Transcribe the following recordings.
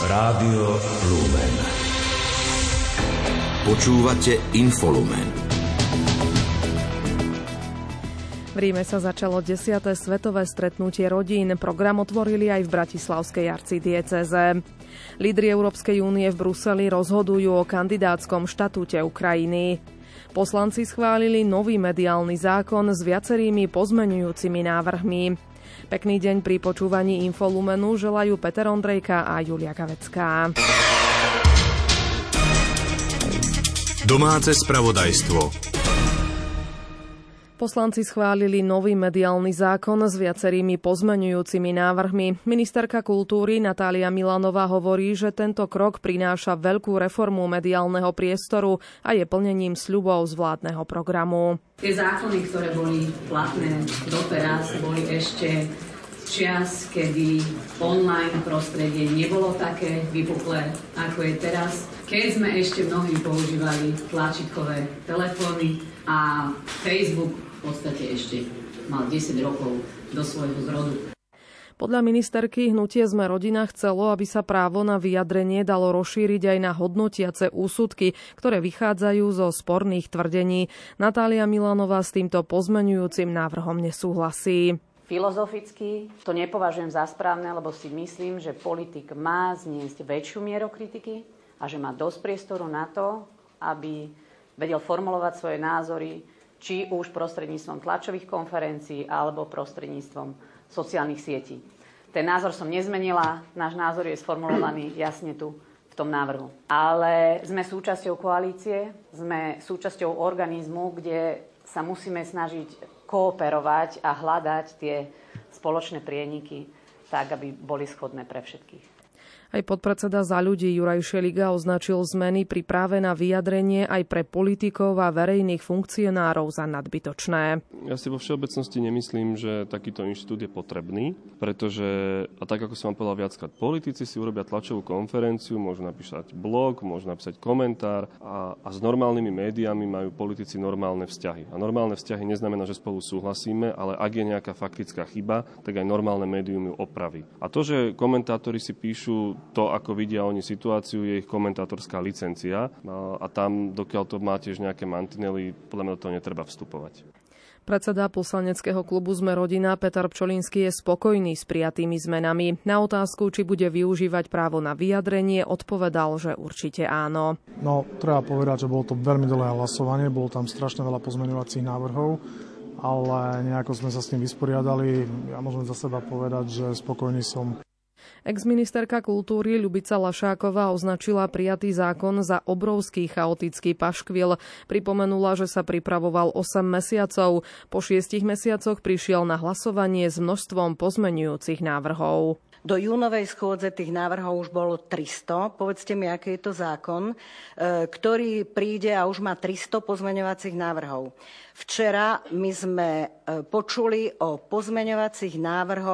Rádio Lumen. Počúvate Infolumen. V Ríme sa začalo 10. svetové stretnutie rodín. Program otvorili aj v bratislavskej arcidiecéze. Lídri Európskej únie v Bruseli rozhodujú o kandidátskom štatúte Ukrajiny. Poslanci schválili nový mediálny zákon s viacerými pozmeňujúcimi návrhmi. Pekný deň pri počúvaní Infolumenu želajú Peter Ondrejka a Julia Kavecká. Domáce spravodajstvo. Poslanci schválili nový mediálny zákon s viacerými pozmeňujúcimi návrhmi. Ministerka kultúry Natália Milanová hovorí, že tento krok prináša veľkú reformu mediálneho priestoru a je plnením sľubov z vládneho programu. Tie zákony, ktoré boli platné doteraz, boli ešte čias, kedy online prostredie nebolo také vypuklé, ako je teraz. Keď sme ešte mnohí používali tlačítkové telefóny a Facebook v podstate ešte mal 10 rokov do svojho zrodu. Podľa ministerky Hnutie Sme rodina chcelo, aby sa právo na vyjadrenie dalo rozšíriť aj na hodnotiace úsudky, ktoré vychádzajú zo sporných tvrdení. Natália Milanová s týmto pozmeňujúcim návrhom nesúhlasí. Filozoficky to nepovažujem za správne, lebo si myslím, že politik má zniesť väčšiu mieru kritiky a že má dosť priestoru na to, aby vedel formulovať svoje názory, či už prostredníctvom tlačových konferencií alebo prostredníctvom sociálnych sietí. Ten názor som nezmenila, náš názor je sformulovaný jasne tu v tom návrhu. Ale sme súčasťou koalície, sme súčasťou organizmu, kde sa musíme snažiť kooperovať a hľadať tie spoločné prieniky tak, aby boli schodné pre všetkých. Aj podpredseda Za ľudí Juraj Šeliga označil zmeny pri práve na vyjadrenie aj pre politikov a verejných funkcionárov za nadbytočné. Ja si vo všeobecnosti nemyslím, že takýto inštitút je potrebný, pretože, a tak ako som vám povedal viackrát, politici si urobia tlačovú konferenciu, môžu napísať blog, môžu napísať komentár a s normálnymi médiami majú politici normálne vzťahy. A normálne vzťahy neznamená, že spolu súhlasíme, ale ak je nejaká faktická chyba, tak aj normálne médium ju opraví. A to, že komentátori si píšu to, ako vidia oni situáciu, je ich komentátorská licencia a tam, dokiaľ to má tiež nejaké mantinely, podľa mňa do toho netreba vstupovať. Predseda poslaneckého klubu Sme rodina Peter Pčolinský je spokojný s prijatými zmenami. Na otázku, či bude využívať právo na vyjadrenie, odpovedal, že určite áno. No, treba povedať, že bolo to veľmi dlhé hlasovanie, bolo tam strašne veľa pozmeňovacích návrhov, ale nejako sme sa s tým vysporiadali. Ja môžem za seba povedať, že spokojný som. Ex-ministerka kultúry Ľubica Lašáková označila prijatý zákon za obrovský chaotický paškvil. Pripomenula, že sa pripravoval 8 mesiacov. Po 6 mesiacoch prišiel na hlasovanie s množstvom pozmeňujúcich návrhov. Do júnovej schôdze tých návrhov už bolo 300. Povedzte mi, aký je to zákon, ktorý príde a už má 300 pozmeňovacích návrhov. Včera my sme počuli o pozmeňovacích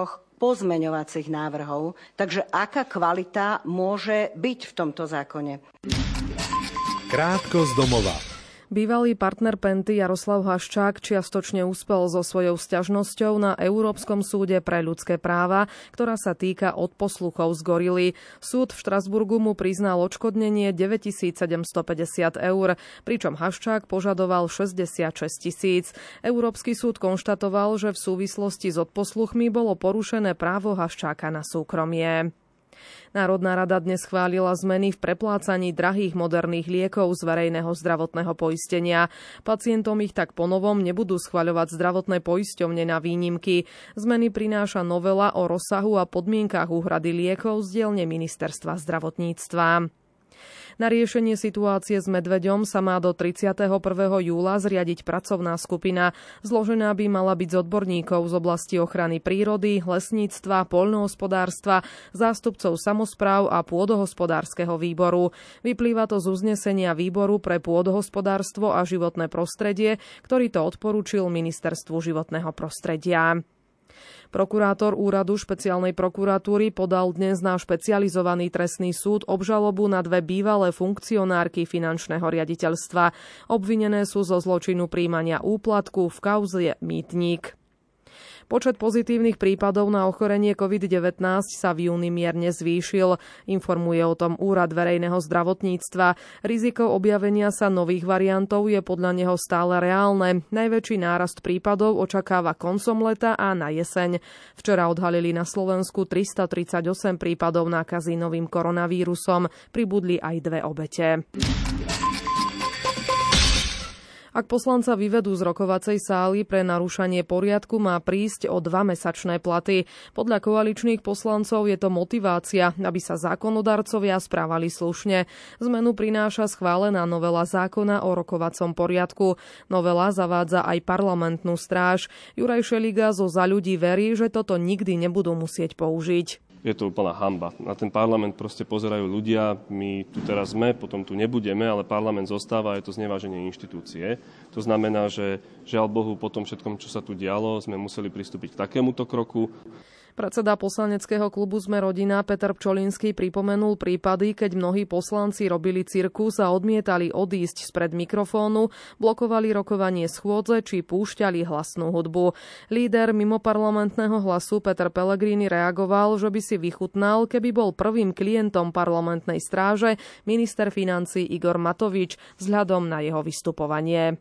návrhov, takže aká kvalita môže byť v tomto zákone? Krátko z domova. Bývalý partner Penty Jaroslav Haščák čiastočne uspel so svojou sťažnosťou na Európskom súde pre ľudské práva, ktorá sa týka odposluchov z gorily. Súd v Štrasburgu mu priznal odškodnenie 9750 €, pričom Haščák požadoval 66 000. Európsky súd konštatoval, že v súvislosti s odposluchmi bolo porušené právo Haščáka na súkromie. Národná rada dnes schválila zmeny v preplácaní drahých moderných liekov z verejného zdravotného poistenia. Pacientom ich tak ponovom nebudú schvaľovať zdravotné poisťovne na výnimky. Zmeny prináša novela o rozsahu a podmienkach úhrady liekov z dielne Ministerstva zdravotníctva. Na riešenie situácie s medveďom sa má do 31. júla zriadiť pracovná skupina. Zložená by mala byť z odborníkov z oblasti ochrany prírody, lesníctva, poľnohospodárstva, zástupcov samospráv a pôdohospodárskeho výboru. Vyplýva to z uznesenia výboru pre pôdohospodárstvo a životné prostredie, ktorý to odporúčil Ministerstvu životného prostredia. Prokurátor úradu špeciálnej prokuratúry podal dnes na špecializovaný trestný súd obžalobu na 2 bývalé funkcionárky finančného riaditeľstva. Obvinené sú zo zločinu prijímania úplatku v kauze Mýtnik. Počet pozitívnych prípadov na ochorenie COVID-19 sa v júni mierne zvýšil. Informuje o tom Úrad verejného zdravotníctva. Riziko objavenia sa nových variantov je podľa neho stále reálne. Najväčší nárast prípadov očakáva koncom leta a na jeseň. Včera odhalili na Slovensku 338 prípadov nákazy novým koronavírusom. Pribudli aj 2 obete. Ak poslanca vyvedú z rokovacej sály pre narušanie poriadku, má prísť o 2-mesačné platy. Podľa koaličných poslancov je to motivácia, aby sa zákonodarcovia správali slušne. Zmenu prináša schválená novela zákona o rokovacom poriadku. Novela zavádza aj parlamentnú stráž. Juraj Šeliga zo Za ľudí verí, že toto nikdy nebudú musieť použiť. Je to úplná hanba. Na ten parlament proste pozerajú ľudia, my tu teraz sme, potom tu nebudeme, ale parlament zostáva, je to zneváženie inštitúcie. To znamená, že žiaľ Bohu, po tom všetkom, čo sa tu dialo, sme museli pristúpiť k takémuto kroku. Predseda poslaneckého klubu Sme rodina Peter Pčolinský pripomenul prípady, keď mnohí poslanci robili cirkus a odmietali odísť spred mikrofónu, blokovali rokovanie schôdze či púšťali hlasnú hudbu. Líder mimoparlamentného Hlasu Peter Pellegrini reagoval, že by si vychutnal, keby bol prvým klientom parlamentnej stráže minister financií Igor Matovič vzhľadom na jeho vystupovanie.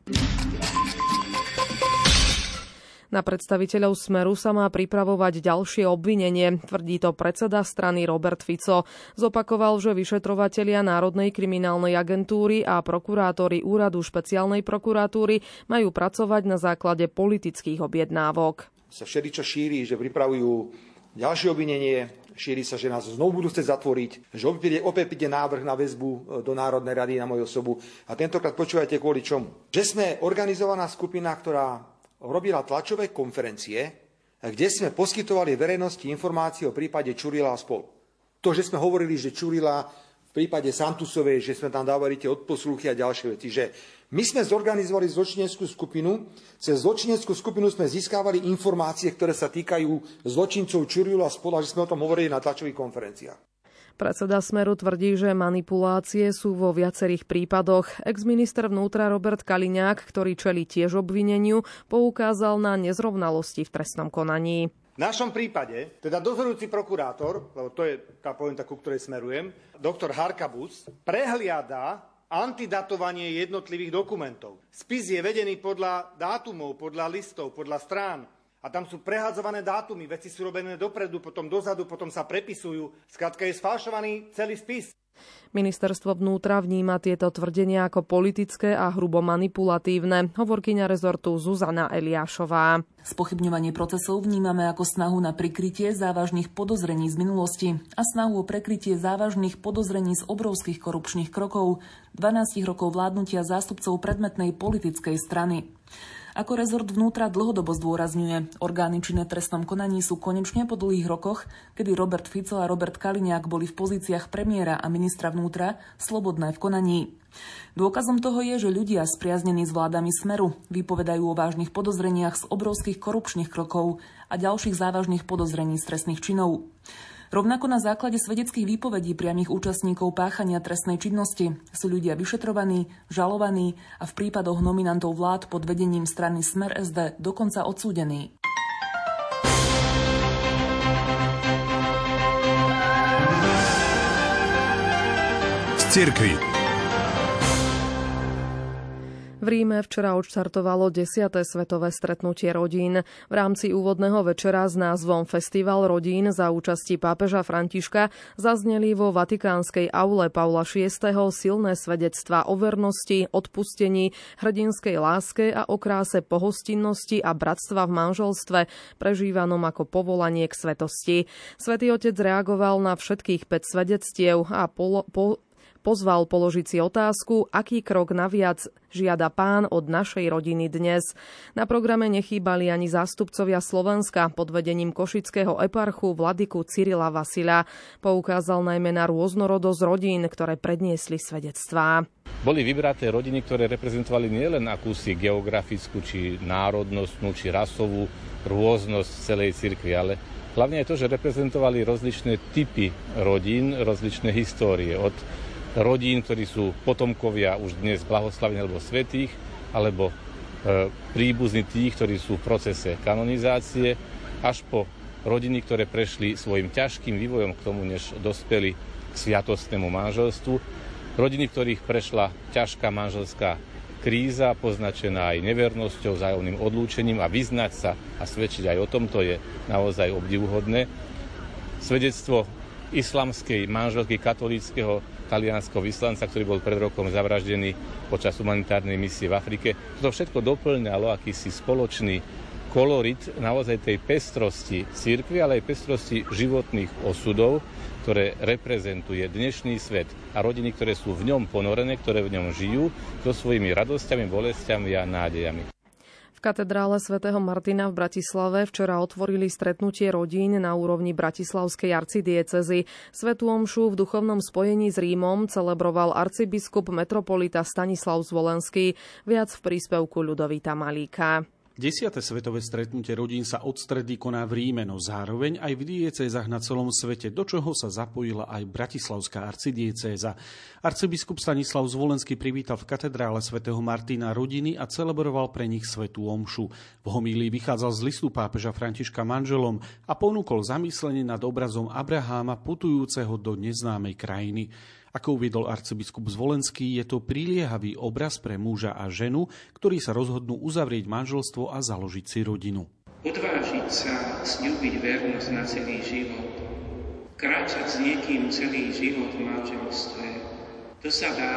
Na predstaviteľov Smeru sa má pripravovať ďalšie obvinenie, tvrdí to predseda strany Robert Fico. Zopakoval, že vyšetrovatelia Národnej kriminálnej agentúry a prokurátori úradu špeciálnej prokuratúry majú pracovať na základe politických objednávok. Sa všeličo šíri, že pripravujú ďalšie obvinenie, šíri sa, že nás znovu budú chcieť zatvoriť, že opäť ide návrh na väzbu do Národnej rady na moju osobu. A tentokrát počúvajte kvôli čomu. Že sme organizovaná skupina, ktorá robila tlačové konferencie, kde sme poskytovali verejnosti informácie o prípade Čurila a spol. To, že sme hovorili, že Čurila v prípade Santusovej, že sme tam dávali tie odposluchy a ďalšie veci, že my sme zorganizovali zločineckú skupinu, cez zločineckú skupinu sme získavali informácie, ktoré sa týkajú zločincov Čurilu a spol, a že sme o tom hovorili na tlačových konferenciách. Predseda Smeru tvrdí, že manipulácie sú vo viacerých prípadoch. Ex-minister vnútra Robert Kaliňák, ktorý čelí tiež obvineniu, poukázal na nezrovnalosti v trestnom konaní. V našom prípade, teda dozorujúci prokurátor, lebo to je tá pointa, ku ktorej smerujem, doktor Harkabus, prehliada antidatovanie jednotlivých dokumentov. Spis je vedený podľa dátumov, podľa listov, podľa strán. A tam sú prehádzované dátumy, veci sú robené dopredu, potom dozadu, potom sa prepisujú. Skrátka je sfalšovaný celý spis. Ministerstvo vnútra vníma tieto tvrdenia ako politické a hrubo manipulatívne, hovorkyňa rezortu Zuzana Eliášová. Spochybňovanie procesov vnímame ako snahu na prikrytie závažných podozrení z minulosti a snahu o prekrytie závažných podozrení z obrovských korupčných krokov 12 rokov vládnutia zástupcov predmetnej politickej strany. Ako rezort vnútra dlhodobo zdôrazňuje, orgány činné v trestnom konaní sú konečne po dlhých rokoch, kedy Robert Fico a Robert Kaliňák boli v pozíciách premiéra a ministra vnútra, slobodné v konaní. Dôkazom toho je, že ľudia spriaznení s vládami Smeru vypovedajú o vážnych podozreniach z obrovských korupčných krokov a ďalších závažných podozrení z trestných činov. Rovnako na základe svedeckých výpovedí priamych účastníkov páchania trestnej činnosti sú ľudia vyšetrovaní, žalovaní a v prípadoch nominantov vlád pod vedením strany Smer SD dokonca odsúdení. Z cirkvi. V Ríme včera odštartovalo 10. svetové stretnutie rodín. V rámci úvodného večera s názvom Festival rodín za účasti pápeža Františka zazneli vo vatikánskej aule Pavla VI. Silné svedectvá o vernosti, odpustení, hrdinskej láske a o kráse pohostinnosti a bratstva v manželstve, prežívanom ako povolanie k svetosti. Svätý Otec reagoval na všetkých 5 svedectiev a pozval položiť si otázku, aký krok naviac žiada Pán od našej rodiny dnes. Na programe nechýbali ani zástupcovia Slovenska pod vedením košického eparchu vladyku Cyrila Vasila. Poukázal najmä na rôznorodosť rodín, ktoré predniesli svedectvá. Boli vybraté rodiny, ktoré reprezentovali nielen akúsi geografickú, či národnostnú, či rasovú rôznosť celej cirkvi, ale hlavne aj to, že reprezentovali rozličné typy rodín, rozličné histórie. Od rodín, ktorí sú potomkovia už dnes blahoslavených alebo svätých, alebo príbuzní tých, ktorí sú v procese kanonizácie, až po rodiny, ktoré prešli svojim ťažkým vývojom k tomu, než dospeli k sviatostnému manželstvu. Rodiny, v ktorých prešla ťažká manželská kríza, poznačená aj nevernosťou, vzájomným odlúčením, a vyznať sa a svedčiť aj o tomto je naozaj obdivuhodné. Svedectvo islamskej manželky katolíckeho talianskeho vyslanca, ktorý bol pred rokom zavraždený počas humanitárnej misie v Afrike. To všetko doplňalo akýsi spoločný kolorit naozaj tej pestrosti cirkvi, ale aj pestrosti životných osudov, ktoré reprezentuje dnešný svet, a rodiny, ktoré sú v ňom ponorené, ktoré v ňom žijú so svojimi radosťami, bolestiami a nádejami. V katedrále svätého Martina v Bratislave včera otvorili stretnutie rodín na úrovni bratislavskej arcidiecézy. Svätú omšu v duchovnom spojení s Rímom celebroval arcibiskup metropolita Stanislav Zvolenský. Viac v príspevku Ľudovita Malíka. 10. svetové stretnutie rodín sa od stredy koná v Ríme, no zároveň aj v diecézach na celom svete, do čoho sa zapojila aj bratislavská arcidiecéza. Arcibiskup Stanislav Zvolenský privítal v katedrále svätého Martina rodiny a celebroval pre nich svätú omšu. V homílii vychádzal z listu pápeža Františka manželom a ponúkol zamyslenie nad obrazom Abraháma putujúceho do neznámej krajiny. Ako uviedol arcibiskup Zvolenský, je to priliehavý obraz pre muža a ženu, ktorí sa rozhodnú uzavrieť manželstvo a založiť si rodinu. Odvážiť sa sľúbiť vernosť na celý život, kráčať s niekým celý život v manželstve, to sa dá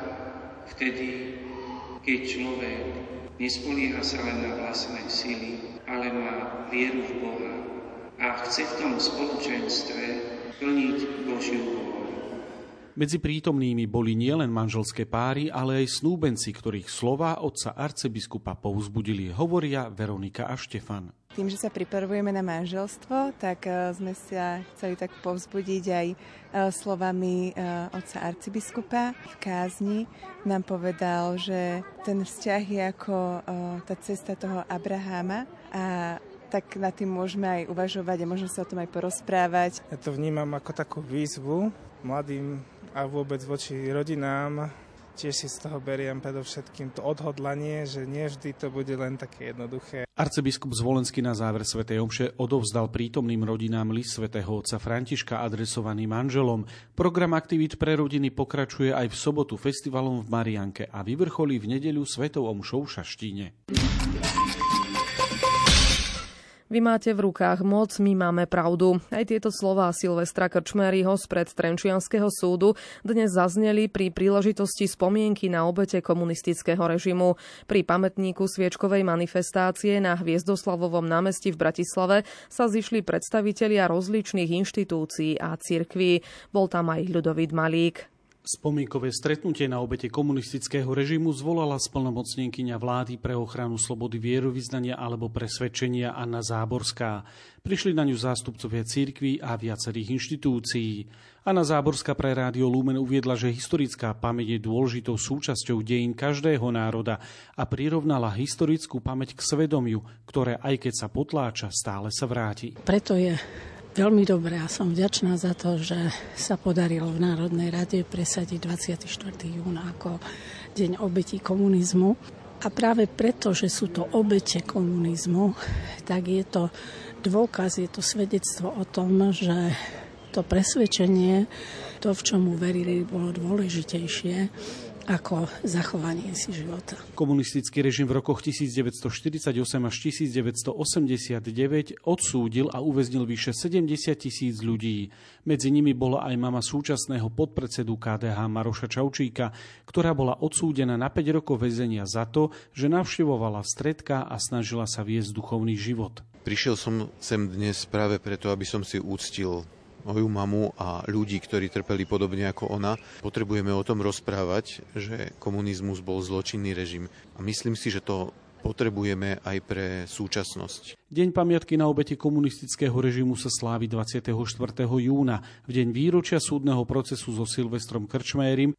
vtedy, keď človek nespolieha sa len na vlastné sily, ale má vieru v Boha a chce v tom spoločenstve plniť Božiu vôľu. Medzi prítomnými boli nielen manželské páry, ale aj snúbenci, ktorých slová otca arcibiskupa povzbudili, hovoria Veronika a Štefan. Tým, že sa pripravujeme na manželstvo, tak sme sa chceli tak povzbudiť aj slovami otca arcibiskupa. V kázni nám povedal, že ten vzťah je ako tá cesta toho Abraháma, a tak nad tým môžeme aj uvažovať a možno sa o tom aj porozprávať. Ja to vnímam ako takú výzvu mladým a vôbec voči rodinám. Tiež si z toho beriem predovšetkým to odhodlanie, že nie vždy to bude len také jednoduché. Arcibiskup Zvolenský na záver svätej omše odovzdal prítomným rodinám list svätého otca Františka adresovaný manželom. Program aktivít pre rodiny pokračuje aj v sobotu festivalom v Marianke a vyvrcholí v nedeľu svetou omšou v Šaštíne. Vy máte v rukách moc, my máme pravdu. Aj tieto slová Silvestra Krčméryho spred Trenčianskeho súdu dnes zazneli pri príležitosti spomienky na obete komunistického režimu. Pri pamätníku sviečkovej manifestácie na Hviezdoslavovom námestí v Bratislave sa zišli predstavitelia rozličných inštitúcií a cirkví. Bol tam aj Ľudovít Malík. Spomienkové stretnutie na obete komunistického režimu zvolala splnomocnenkyňa vlády pre ochranu slobody vierovyznania alebo presvedčenia Anna Záborská. Prišli na ňu zástupcovia cirkví a viacerých inštitúcií. Anna Záborská pre Rádio Lumen uviedla, že historická pamäť je dôležitou súčasťou dejín každého národa a prirovnala historickú pamäť k svedomiu, ktoré aj keď sa potláča, stále sa vráti. Preto je veľmi dobré a som vďačná za to, že sa podarilo v Národnej rade presadiť 24. jún ako deň obetí komunizmu. A práve preto, že sú to obete komunizmu, tak je to dôkaz, je to svedectvo o tom, že to presvedčenie, to, v čomu verili, bolo dôležitejšie ako zachovanie si života. Komunistický režim v rokoch 1948 až 1989 odsúdil a uväznil vyše 70 000 ľudí. Medzi nimi bola aj mama súčasného podpredsedu KDH Maroša Čaučíka, ktorá bola odsúdená na 5 rokov väzenia za to, že navštevovala stredká a snažila sa viesť duchovný život. Prišiel som sem dnes práve preto, aby som si úctil moju mamu a ľudí, ktorí trpeli podobne ako ona. Potrebujeme o tom rozprávať, že komunizmus bol zločinný režim. A myslím si, že to potrebujeme aj pre súčasnosť. Deň pamiatky na obete komunistického režimu sa slávi 24. júna, v deň výročia súdneho procesu so Silvestrom Krčmérim.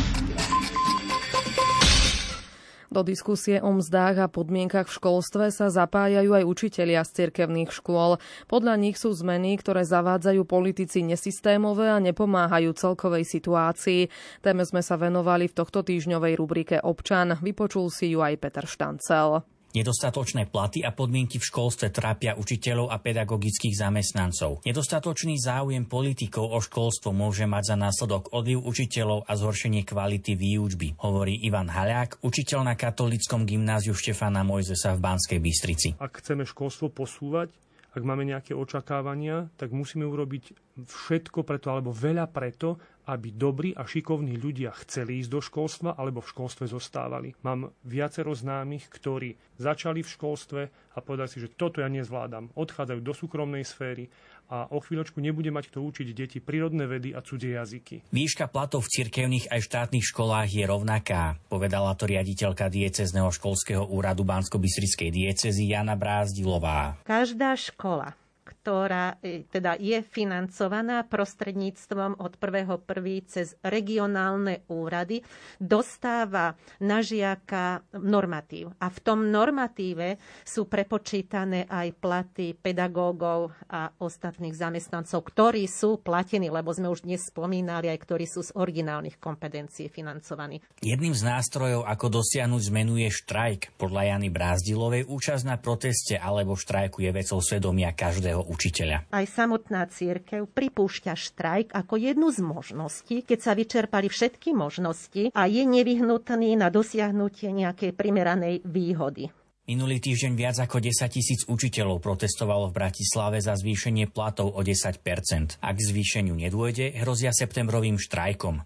Do diskusie o mzdách a podmienkach v školstve sa zapájajú aj učitelia z cirkevných škôl. Podľa nich sú zmeny, ktoré zavádzajú politici, nesystémové a nepomáhajú celkovej situácii. Téme sme sa venovali v tohto týždňovej rubrike Občan. Vypočul si ju aj Peter Štancel. Nedostatočné platy a podmienky v školstve trápia učiteľov a pedagogických zamestnancov. Nedostatočný záujem politikov o školstvo môže mať za následok odliv učiteľov a zhoršenie kvality výučby, hovorí Ivan Haľák, učiteľ na katolíckom gymnáziu Štefana Mojzesa v Banskej Bystrici. Ak chceme školstvo posúvať, ak máme nejaké očakávania, tak musíme urobiť všetko preto, alebo veľa preto, aby dobrí a šikovní ľudia chceli ísť do školstva alebo v školstve zostávali. Mám viacero známych, ktorí začali v školstve a povedali si, že toto ja nezvládam. Odchádzajú do súkromnej sféry a o chvíľočku nebude mať kto učiť deti prírodné vedy a cudzie jazyky. Výška platov v cirkevných aj štátnych školách je rovnaká, povedala to riaditeľka diecézneho školského úradu Banskobystrickej diecézy Jana Brázdilová. Každá škola, ktorá teda je financovaná prostredníctvom od 1.1. cez regionálne úrady, dostáva na žiaka normatív. A v tom normatíve sú prepočítané aj platy pedagógov a ostatných zamestnancov, ktorí sú platení, lebo sme už dnes spomínali, aj ktorí sú z originálnych kompetencií financovaní. Jedným z nástrojov, ako dosiahnuť zmenu, je štrajk. Podľa Jany Brázdilovej účasť na proteste alebo štrajku je vecou svedomia každého učiteľa. Aj samotná cirkev pripúšťa štrajk ako jednu z možností, keď sa vyčerpali všetky možnosti a je nevyhnutný na dosiahnutie nejakej primeranej výhody. Minulý týždeň viac ako 10 000 učiteľov protestovalo v Bratislave za zvýšenie platov o 10%. Ak k zvýšeniu nedôjde, hrozia septembrovým štrajkom.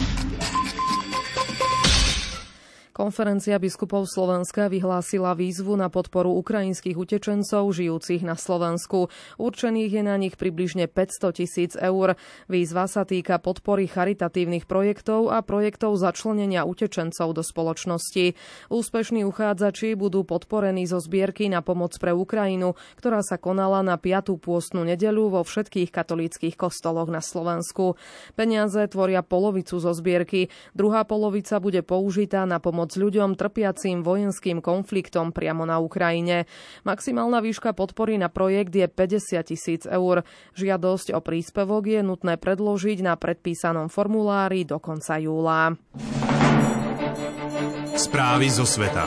Konferencia biskupov Slovenska vyhlásila výzvu na podporu ukrajinských utečencov žijúcich na Slovensku. Určených je na nich približne 500 000 eur. Výzva sa týka podpory charitatívnych projektov a projektov začlenenia utečencov do spoločnosti. Úspešní uchádzači budú podporení zo zbierky na pomoc pre Ukrajinu, ktorá sa konala na 5. pôstnu nedeľu vo všetkých katolíckych kostoloch na Slovensku. Peniaze tvoria polovicu zo zbierky, druhá polovica bude použitá na pomoc ľuďom trpiacím vojenským konfliktom priamo na Ukrajine. Maximálna výška podpory na projekt je 50 000 eur. Žiadosť o príspevok je nutné predložiť na predpísanom formulári do konca júla. Správy zo sveta.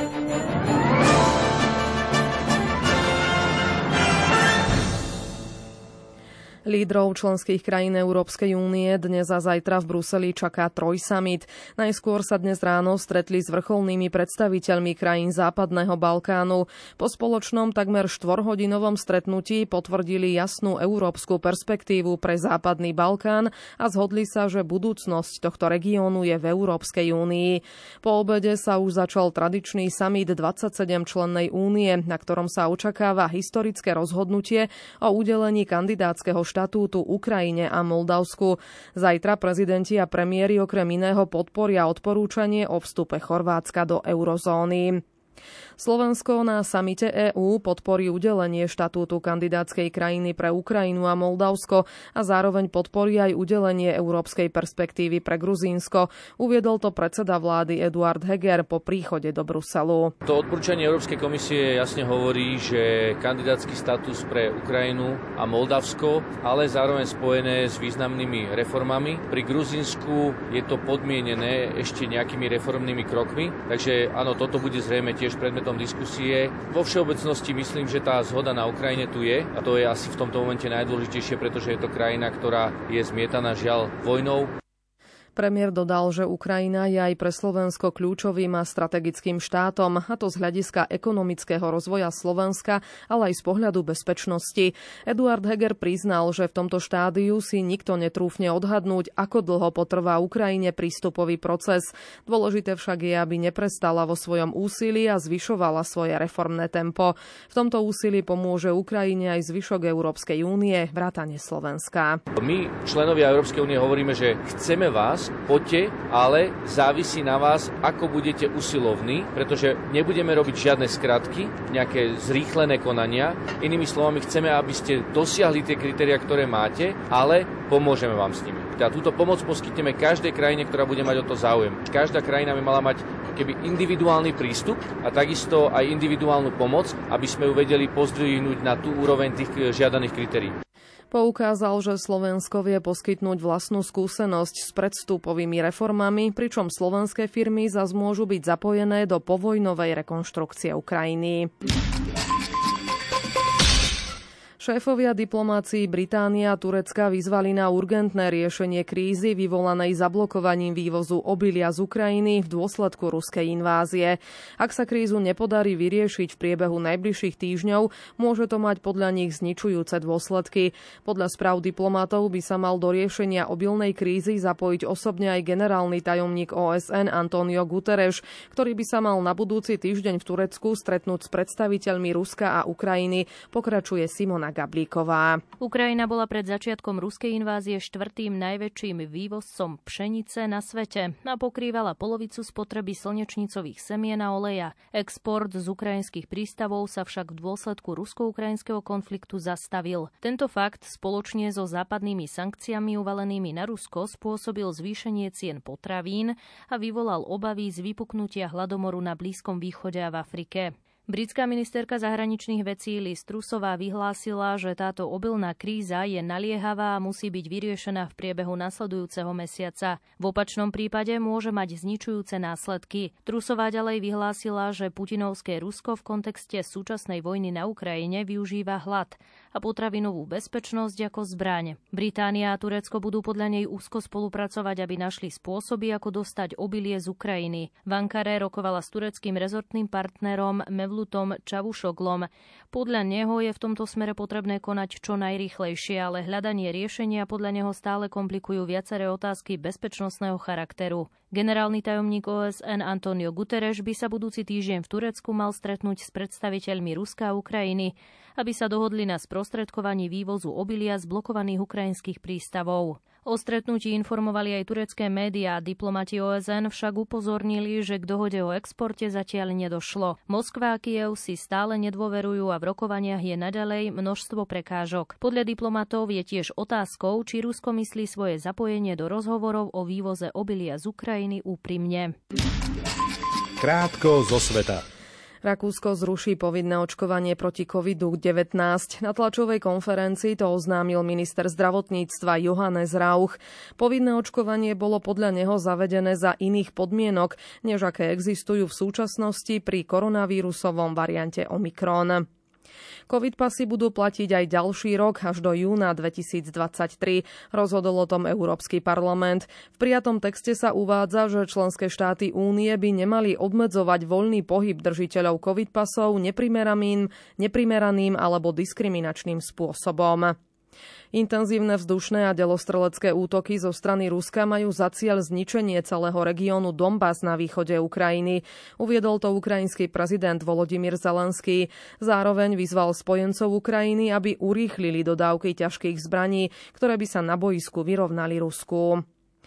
Lídrov členských krajín Európskej únie dnes a zajtra v Bruseli čaká trojsummit. Najskôr sa dnes ráno stretli s vrcholnými predstaviteľmi krajín Západného Balkánu. Po spoločnom takmer 4-hodinovom stretnutí potvrdili jasnú európsku perspektívu pre Západný Balkán a zhodli sa, že budúcnosť tohto regiónu je v Európskej únii. Po obede sa už začal tradičný summit 27-člennej únie, na ktorom sa očakáva historické rozhodnutie o udelení kandidátskeho štatútu Ukrajine a Moldavsku. Zajtra prezidenti a premiéri okrem iného podporia odporúčanie o vstupe Chorvátska do eurozóny. Slovensko na samite EÚ podporí udelenie štatútu kandidátskej krajiny pre Ukrajinu a Moldavsko a zároveň podporí aj udelenie európskej perspektívy pre Gruzínsko. Uviedol to predseda vlády Eduard Heger po príchode do Bruselu. To odporúčanie Európskej komisie jasne hovorí, že kandidátsky status pre Ukrajinu a Moldavsko, ale zároveň spojené s významnými reformami. Pri Gruzínsku je to podmienené ešte nejakými reformnými krokmi, takže áno, toto bude zrejme tiež predmetom diskusie. Vo všeobecnosti myslím, že tá zhoda na Ukrajine tu je a to je asi v tomto momente najdôležitejšie, pretože je to krajina, ktorá je zmietaná žiaľ vojnou. Premiér dodal, že Ukrajina je aj pre Slovensko kľúčovým a strategickým štátom, a to z hľadiska ekonomického rozvoja Slovenska, ale aj z pohľadu bezpečnosti. Eduard Heger priznal, že v tomto štádiu si nikto netrúfne odhadnúť, ako dlho potrvá Ukrajine prístupový proces. Dôležité však je, aby neprestala vo svojom úsilí a zvyšovala svoje reformné tempo. V tomto úsilí pomôže Ukrajine aj zvyšok Európskej únie, vrátane Slovenska. My, členovia Európskej únie, hovoríme, že chceme vás, poďte, ale závisí na vás, ako budete usilovní, pretože nebudeme robiť žiadne skratky, nejaké zrýchlené konania. Inými slovami, chceme, aby ste dosiahli tie kritériá, ktoré máte, ale pomôžeme vám s nimi. A túto pomoc poskytneme každej krajine, ktorá bude mať o to záujem. Každá krajina by mala mať keby individuálny prístup a takisto aj individuálnu pomoc, aby sme ju vedeli pozdvihnúť na tú úroveň tých žiadaných kritérií. Poukázal, že Slovensko vie poskytnúť vlastnú skúsenosť s predvstupovými reformami, pričom slovenské firmy zas môžu byť zapojené do povojnovej rekonštrukcie Ukrajiny. Šéfovia diplomácií Británie a Turecka vyzvali na urgentné riešenie krízy vyvolanej zablokovaním vývozu obilia z Ukrajiny v dôsledku ruskej invázie. Ak sa krízu nepodarí vyriešiť v priebehu najbližších týždňov, môže to mať podľa nich zničujúce dôsledky. Podľa správ diplomatov by sa mal do riešenia obilnej krízy zapojiť osobne aj generálny tajomník OSN Antonio Guterres, ktorý by sa mal na budúci týždeň v Turecku stretnúť s predstaviteľmi Ruska a Ukrajiny, pokračuje Simona Gablíková. Ukrajina bola pred začiatkom ruskej invázie štvrtým najväčším vývozcom pšenice na svete a pokrývala polovicu spotreby slnečnicových semien a oleja. Export z ukrajinských prístavov sa však v dôsledku rusko-ukrajinského konfliktu zastavil. Tento fakt spoločne so západnými sankciami uvalenými na Rusko spôsobil zvýšenie cien potravín a vyvolal obavy z vypuknutia hladomoru na Blízkom východe a v Afrike. Britská ministerka zahraničných vecí Liz Trussová vyhlásila, že táto obilná kríza je naliehavá a musí byť vyriešená v priebehu nasledujúceho mesiaca. V opačnom prípade môže mať zničujúce následky. Trussová ďalej vyhlásila, že putinovské Rusko v kontexte súčasnej vojny na Ukrajine využíva hlad a potravinovú bezpečnosť ako zbraň. Británia a Turecko budú podľa nej úzko spolupracovať, aby našli spôsoby, ako dostať obilie z Ukrajiny. V Ankare rokovala s tureckým rezortným partnerom Mevlutom Čavušoglom. Podľa neho je v tomto smere potrebné konať čo najrýchlejšie, ale hľadanie riešenia podľa neho stále komplikujú viaceré otázky bezpečnostného charakteru. Generálny tajomník OSN Antonio Guterres by sa budúci týždeň v Turecku mal stretnúť s predstaviteľmi Ruska a Ukrajiny, aby sa dohodli na sprostredkovaní vývozu obilia z blokovaných ukrajinských prístavov. O stretnutí informovali aj turecké médiá, diplomati OSN však upozornili, že k dohode o exporte zatiaľ nedošlo. Moskva a Kyjev si stále nedôverujú a v rokovaniach je naďalej množstvo prekážok. Podľa diplomatov je tiež otázkou, či Rusko myslí svoje zapojenie do rozhovorov o vývoze obilia z Ukrajiny úprimne. Krátko zo sveta. Rakúsko zruší povinné očkovanie proti COVID-19. Na tlačovej konferencii to oznámil minister zdravotníctva Johannes Rauch. Povinné očkovanie bolo podľa neho zavedené za iných podmienok, než aké existujú v súčasnosti pri koronavírusovom variante Omikron. Covid pasy budú platiť aj ďalší rok, až do júna 2023. Rozhodol o tom Európsky parlament. V prijatom texte sa uvádza, že členské štáty únie by nemali obmedzovať voľný pohyb držiteľov covid pasov neprimeraným alebo diskriminačným spôsobom. Intenzívne vzdušné a delostrelecké útoky zo strany Ruska majú za cieľ zničenie celého regiónu Donbas na východe Ukrajiny. Uviedol to ukrajinský prezident Volodymyr Zelenský. Zároveň vyzval spojencov Ukrajiny, aby urýchlili dodávky ťažkých zbraní, ktoré by sa na boisku vyrovnali Rusku.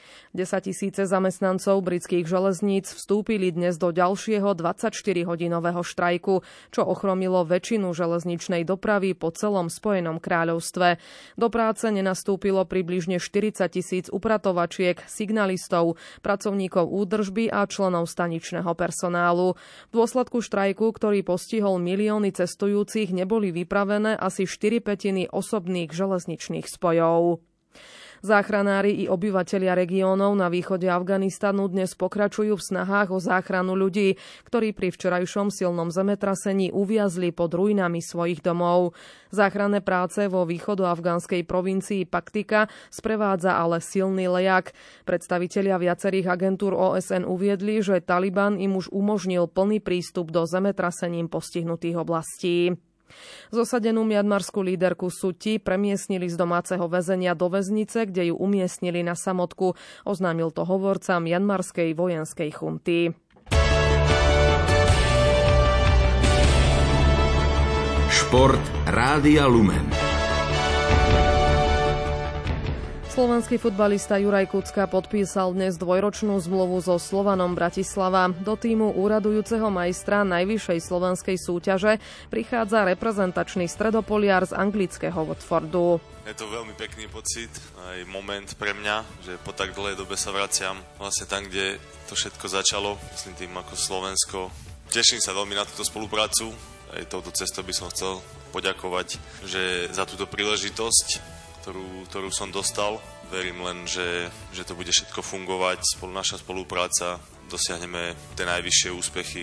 10 000 zamestnancov britských železníc vstúpili dnes do ďalšieho 24-hodinového štrajku, čo ochromilo väčšinu železničnej dopravy po celom Spojenom kráľovstve. Do práce nenastúpilo približne 40 000 upratovačiek, signalistov, pracovníkov údržby a členov staničného personálu. V dôsledku štrajku, ktorý postihol milióny cestujúcich, neboli vypravené asi 4/5 osobných železničných spojov. Záchranári i obyvatelia regiónov na východe Afganistanu dnes pokračujú v snahách o záchranu ľudí, ktorí pri včerajšom silnom zemetrasení uviazli pod ruinami svojich domov. Záchranné práce vo východoafgánskej provincii Paktika sprevádza ale silný lejak. Predstavitelia viacerých agentúr OSN uviedli, že Taliban im už umožnil plný prístup do zemetrasením postihnutých oblastí. Zosadenú mianmarskú líderku Suti premiestnili z domáceho väzenia do väznice, kde ju umiestnili na samotku, oznámil to hovorca mianmarskej vojenskej chunty. Šport Rádia Lumen. Slovenský futbalista Juraj Kucka podpísal dnes dvojročnú zmluvu so Slovanom Bratislava. Do týmu úradujúceho majstra najvyššej slovenskej súťaže prichádza reprezentačný stredopoliar z anglického Watfordu. Je to veľmi pekný pocit, aj moment pre mňa, že po tak dlhej dobe sa vraciam vlastne tam, kde to všetko začalo, myslím tým ako Slovensko. Teším sa veľmi na túto spoluprácu, aj touto cestou by som chcel poďakovať, že za túto príležitosť ktorú som dostal. Verím len, že to bude všetko fungovať, naša spolupráca, dosiahneme tie najvyššie úspechy.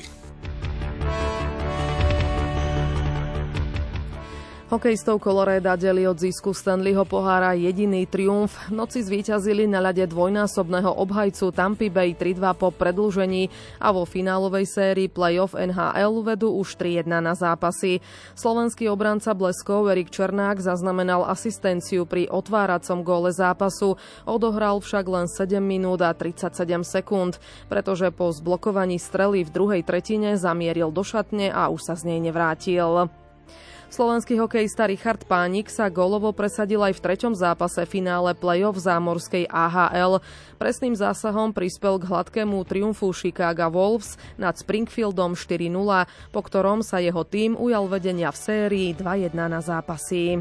Hokejistov Coloreda delí od zisku Stanleyho pohára jediný triumf. V noci zvíťazili na ľade dvojnásobného obhajcu Tampa Bay 3-2 po predĺžení a vo finálovej sérii play-off NHL vedú už 3-1 na zápasy. Slovenský obranca bleskov Erik Černák zaznamenal asistenciu pri otváracom góle zápasu. Odohral však len 7 minút a 37 sekúnd, pretože po zblokovaní strely v druhej tretine zamieril do šatne a už sa z nej nevrátil. Slovenský hokejista Richard Pánik sa gólovo presadil aj v 3. zápase finále play-off zámorskej AHL. Presným zásahom prispel k hladkému triumfu Chicago Wolves nad Springfieldom 4-0, po ktorom sa jeho tím ujal vedenia v sérii 2-1 na zápasy.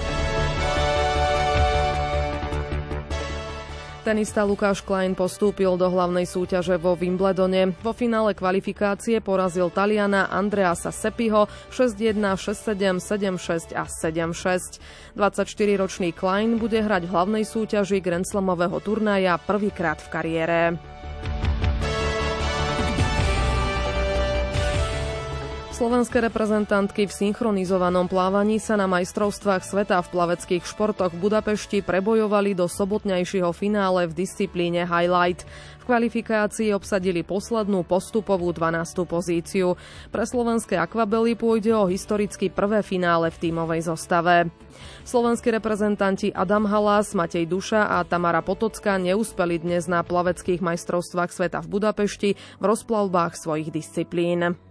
Tenista Lukáš Klein postúpil do hlavnej súťaže vo Wimbledone. Vo finále kvalifikácie porazil Taliana Andreasa Seppiho 6-1, 6-7, 7-6 a 7-6. 24-ročný Klein bude hrať v hlavnej súťaži Grand Slamového turnaja prvýkrát v kariére. Slovenské reprezentantky v synchronizovanom plávaní sa na majstrovstvách sveta v plaveckých športoch v Budapešti prebojovali do sobotňajšieho finále v disciplíne highlight. V kvalifikácii obsadili poslednú postupovú 12. pozíciu. Pre slovenské akvabely pôjde o historicky prvé finále v tímovej zostave. Slovenskí reprezentanti Adam Halas, Matej Duša a Tamara Potocká neúspeli dnes na plaveckých majstrovstvách sveta v Budapešti v rozplavbách svojich disciplín.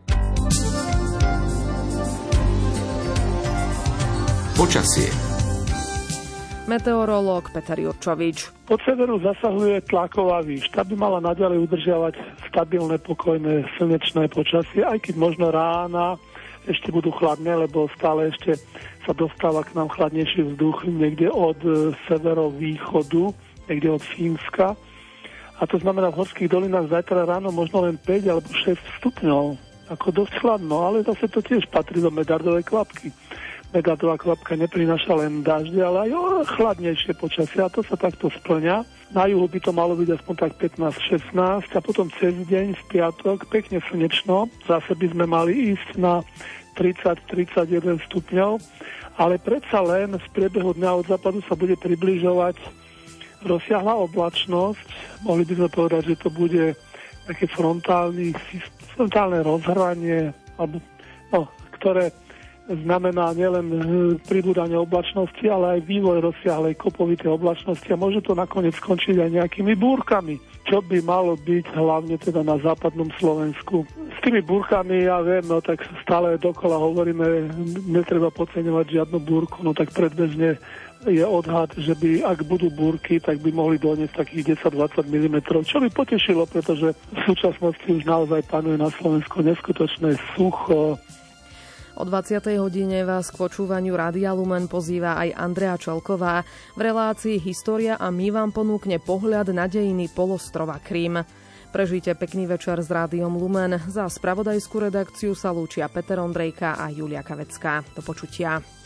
Počasie. Meteorológ Peter Jurčovič. Od severu zasahuje tlaková výš. Tá by mala naďalej udržiavať stabilné, pokojné, slnečné počasie, aj keď možno rána ešte budú chladné, lebo stále ešte sa dostáva k nám chladnejší vzduch niekde od severovýchodu, niekde od Fínska. A to znamená, v horských dolinách zajtra ráno možno len 5 alebo 6 stupňov. Ako dosť chladno, ale zase to tiež patrí do medardovej klapky. Medardová klapka neprináša len dažde, ale aj chladnejšie počasie a to sa takto splňa. Na juhu by to malo byť aspoň tak 15-16 a potom cez deň v piatok pekne slnečno. Zase by sme mali ísť na 30-31 stupňov, ale predsa len v priebehu dňa od západu sa bude približovať rozsiahla oblačnosť. Mohli by sme povedať, že to bude také frontálne rozhranie, alebo, ktoré znamená nielen pribúdanie oblačnosti, ale aj vývoj rozsiahlej kopovitej oblačnosti a môže to nakoniec skončiť aj nejakými búrkami, čo by malo byť hlavne teda na západnom Slovensku. S tými búrkami, ja viem, tak stále dokola hovoríme, netreba podceňovať žiadnu búrku, tak predbežne je odhad, že by, ak budú búrky, tak by mohli doniesť takých 10-20 mm, čo by potešilo, pretože v súčasnosti už naozaj panuje na Slovensku neskutočné sucho. O 20. hodine vás k počúvaniu Rádia Lumen pozýva aj Andrea Čelková. V relácii História a my vám ponúkne pohľad na dejiny polostrova Krím. Prežite pekný večer s Rádiom Lumen. Za spravodajskú redakciu sa lúčia Peter Ondrejka a Julia Kavecká. Do počutia.